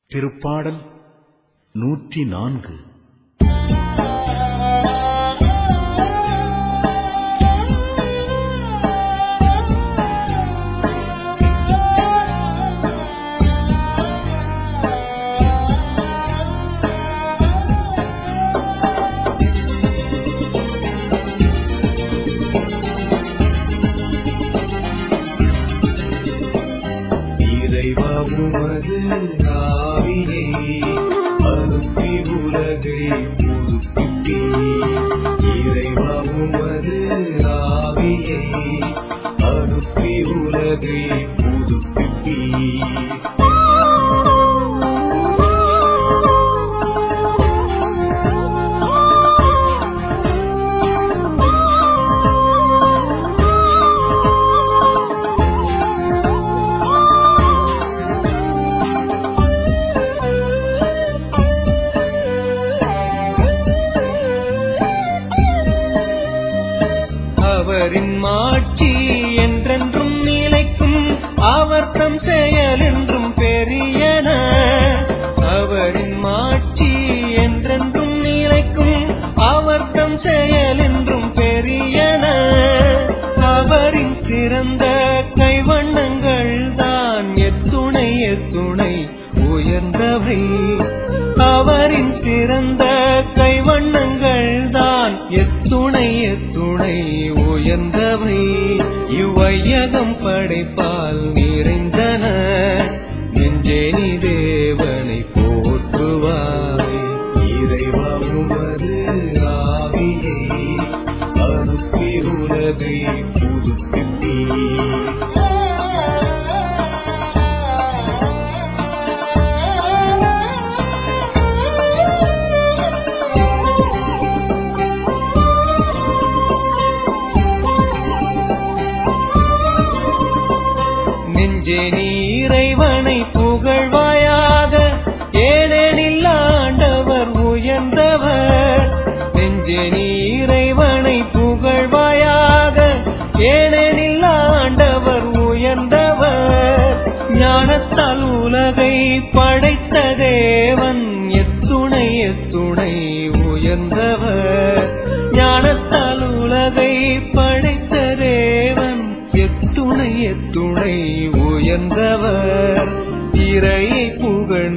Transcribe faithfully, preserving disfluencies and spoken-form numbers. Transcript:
திருப்பாடல் நூற்றி நான்கு. இறைவா உமது ஆவியை அனுப்பி உலகை புதுப்பிப்பீர். இறைவா உமது ஆவியை அனுப்பி உலகை புதுப்பிப்பீர். அவரின் மாட்சி என்றென்றும் நிலைக்கும், அவர் தம் செயல் என்றும் பெரியன. அவரின் மாட்சி என்றென்றும் நிலைக்கும், அவர் தம் செயல் என்றும் பெரியன. அவரின் சிறந்த கைவண்ணங்கள் தான் எத்துணை எத்துணை உயர்ந்தவை. அவரின் சிறந்த கைவண்ணங்கள் தான் எத்துணை எத்துணை உயர்ந்தவை. இவ்வையகம் படைப்பால் நிறைந்தன, நெஞ்சே நீ தேவனை போற்றுவாய். இறைவா உமது ஆவியை அனுப்பி உலகை புதுப்பிப்பீர். நெஞ்சே நீ இறைவனை புகழ்வாயாக, ஏனெனில் ஆண்டவர் உயர்ந்தவர். நெஞ்சே நீ இறைவனை புகழ்வாயாக, ஏனெனில் ஆண்டவர் உயர்ந்தவர். ஞானத்தால் உலகை படைத்த தேவன் எத்துணை எத்துணை உயர்ந்தவர். ஞானத்தால் உலகை படைத்த தேவன் எத்துணை எத்துணை உயர்ந்தவர். இறையை புகழ்